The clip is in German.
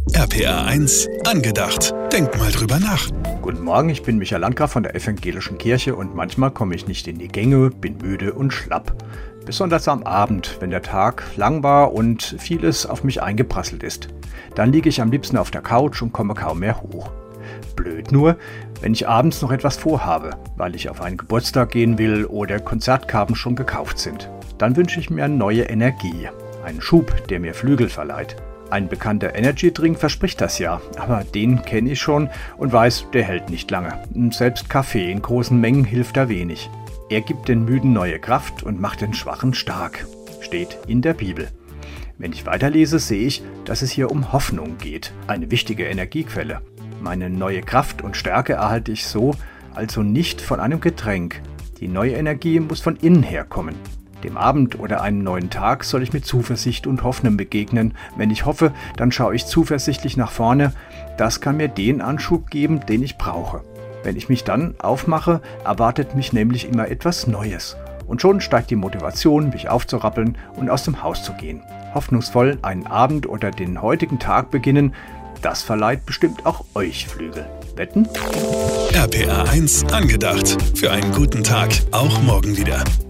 RPR 1 angedacht. Denk mal drüber nach. Guten Morgen, ich bin Michael Landgraf von der Evangelischen Kirche und manchmal komme ich nicht in die Gänge, bin müde und schlapp. Besonders am Abend, wenn der Tag lang war und vieles auf mich eingeprasselt ist. Dann liege ich am liebsten auf der Couch und komme kaum mehr hoch. Blöd nur, wenn ich abends noch etwas vorhabe, weil ich auf einen Geburtstag gehen will oder Konzertkarten schon gekauft sind. Dann wünsche ich mir neue Energie, einen Schub, der mir Flügel verleiht. Ein bekannter Energy-Drink verspricht das ja, aber den kenne ich schon und weiß, der hält nicht lange. Selbst Kaffee in großen Mengen hilft da wenig. Er gibt den Müden neue Kraft und macht den Schwachen stark. Steht in der Bibel. Wenn ich weiterlese, sehe ich, dass es hier um Hoffnung geht, eine wichtige Energiequelle. Meine neue Kraft und Stärke erhalte ich so, also nicht von einem Getränk. Die neue Energie muss von innen herkommen. Dem Abend oder einem neuen Tag soll ich mit Zuversicht und Hoffnung begegnen. Wenn ich hoffe, dann schaue ich zuversichtlich nach vorne. Das kann mir den Anschub geben, den ich brauche. Wenn ich mich dann aufmache, erwartet mich nämlich immer etwas Neues. Und schon steigt die Motivation, mich aufzurappeln und aus dem Haus zu gehen. Hoffnungsvoll einen Abend oder den heutigen Tag beginnen, das verleiht bestimmt auch euch Flügel. Wetten? RPR 1 angedacht. Für einen guten Tag, auch morgen wieder.